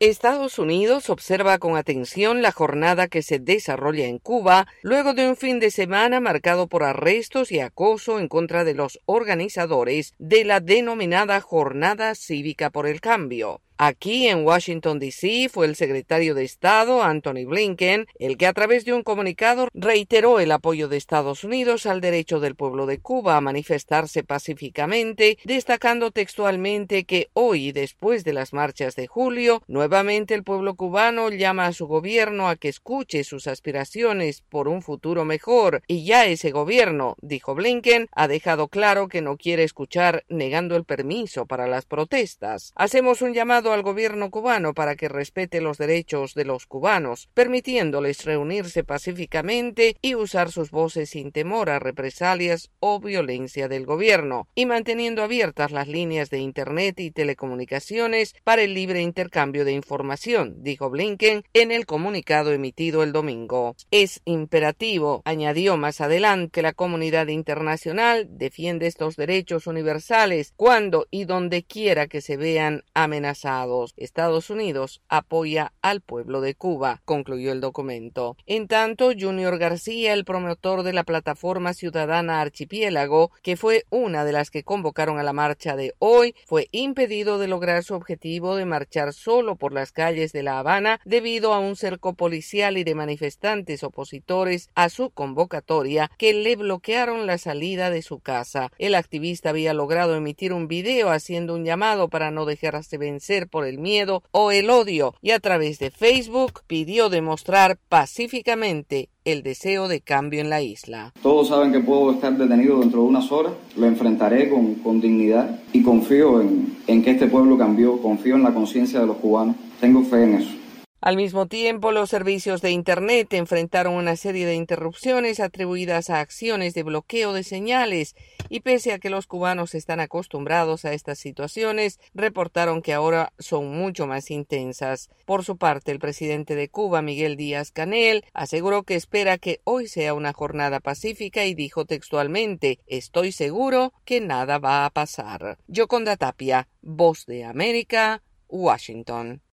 Estados Unidos observa con atención la jornada que se desarrolla en Cuba luego de un fin de semana marcado por arrestos y acoso en contra de los organizadores de la denominada Jornada Cívica por el Cambio. Aquí en Washington, D.C., fue el secretario de Estado, Antony Blinken, el que a través de un comunicado reiteró el apoyo de Estados Unidos al derecho del pueblo de Cuba a manifestarse pacíficamente, destacando textualmente que hoy, después de las marchas de julio, nuevamente el pueblo cubano llama a su gobierno a que escuche sus aspiraciones por un futuro mejor, y ya ese gobierno, dijo Blinken, ha dejado claro que no quiere escuchar negando el permiso para las protestas. Hacemos un llamado al gobierno cubano para que respete los derechos de los cubanos, permitiéndoles reunirse pacíficamente y usar sus voces sin temor a represalias o violencia del gobierno, y manteniendo abiertas las líneas de Internet y telecomunicaciones para el libre intercambio de información, dijo Blinken en el comunicado emitido el domingo. Es imperativo, añadió más adelante, que la comunidad internacional defiende estos derechos universales cuando y donde quiera que se vean amenazados. Estados Unidos apoya al pueblo de Cuba, concluyó el documento. En tanto, Junior García, el promotor de la plataforma ciudadana Archipiélago, que fue una de las que convocaron a la marcha de hoy, fue impedido de lograr su objetivo de marchar solo por las calles de La Habana debido a un cerco policial y de manifestantes opositores a su convocatoria que le bloquearon la salida de su casa. El activista había logrado emitir un video haciendo un llamado para no dejarse vencer por el miedo o el odio, y a través de Facebook pidió demostrar pacíficamente el deseo de cambio en la isla. Todos saben que puedo estar detenido dentro de unas horas, lo enfrentaré con dignidad y confío en que este pueblo cambió, confío en la conciencia de los cubanos, tengo fe en eso. Al mismo tiempo, los servicios de Internet enfrentaron una serie de interrupciones atribuidas a acciones de bloqueo de señales, y pese a que los cubanos están acostumbrados a estas situaciones, reportaron que ahora son mucho más intensas. Por su parte, el presidente de Cuba, Miguel Díaz-Canel, aseguró que espera que hoy sea una jornada pacífica y dijo textualmente: "Estoy seguro que nada va a pasar". Yoconda Tapia, Voz de América, Washington.